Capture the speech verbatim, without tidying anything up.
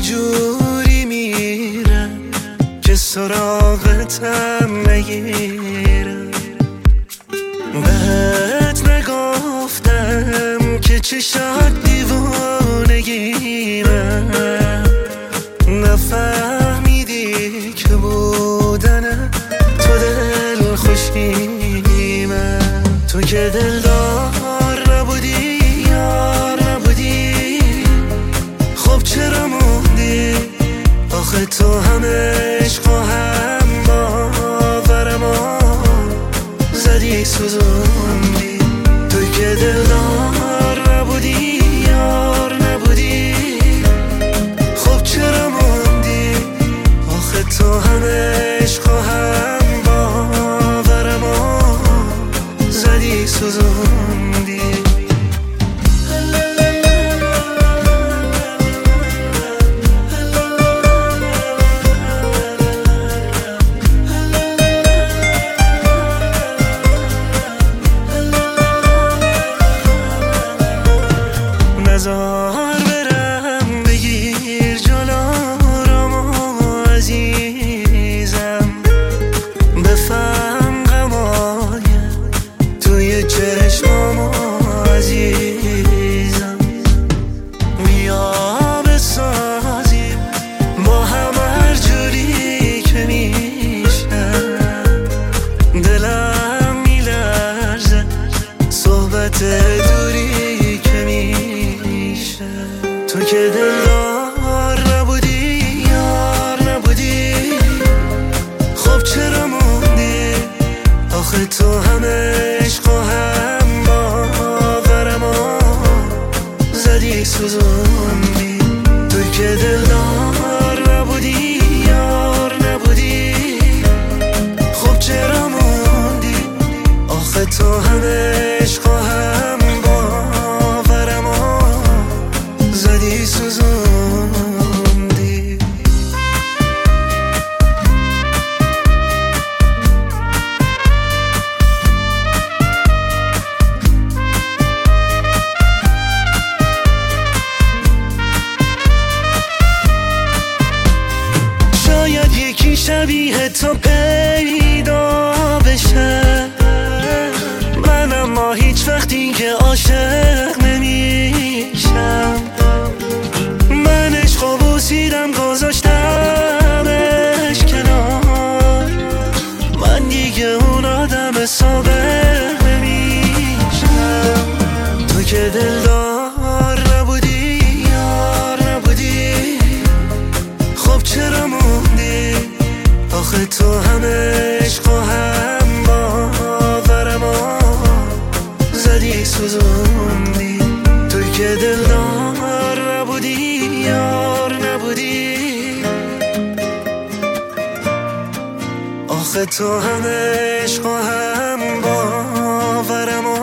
جوری میرم که سراغتم نگیرم. بهت نگفتم که چشات دیوانگیمه، نفهمیدی که بودن تو دل خوشیمه. تو که دلدار نبودی یار نبودی، خب چرا موندی؟ آخه تو هم عشق و هم باورمو زدی سوزوندی. تو که دلدار نبودی یار نبودی، خب چرا موندی؟ آخه تو هم عشق و هم باورمو زدی سوزوندی. نزار برم بگیر جلومو عزیزم، بفهم غمای توی چشمامو عزیزم. بیا بسازیم با هم هر جوری که میشه، دلم میلرزه صحبت دوری که میشه. تو که دلدار نبودی یار نبودی، خب چرا موندی؟ آخه تو هم عشق و هم باورمو زدی سوزوندی. تو که دلدار نبودی یار نبودی، خب چرا موندی؟ آخه تو هم عشق و هم باورمو زدی سوزوندی. شاید یکی شبیه تو پیدا بشه، من اما هیچ وقتی که عاشق نمیشم. من عشقو بوسیدم گذاشتمش کنار، من دیگه اون آدم سابق نمیشم. تو که دلدار نبودی یار نبودی، خب چرا موندی؟ آخه تو هم عشق و هم باورمو زدی سوزوندی. تو که دلدار نبودی یار نبودی، آخه تو هم عشق و هم باورمو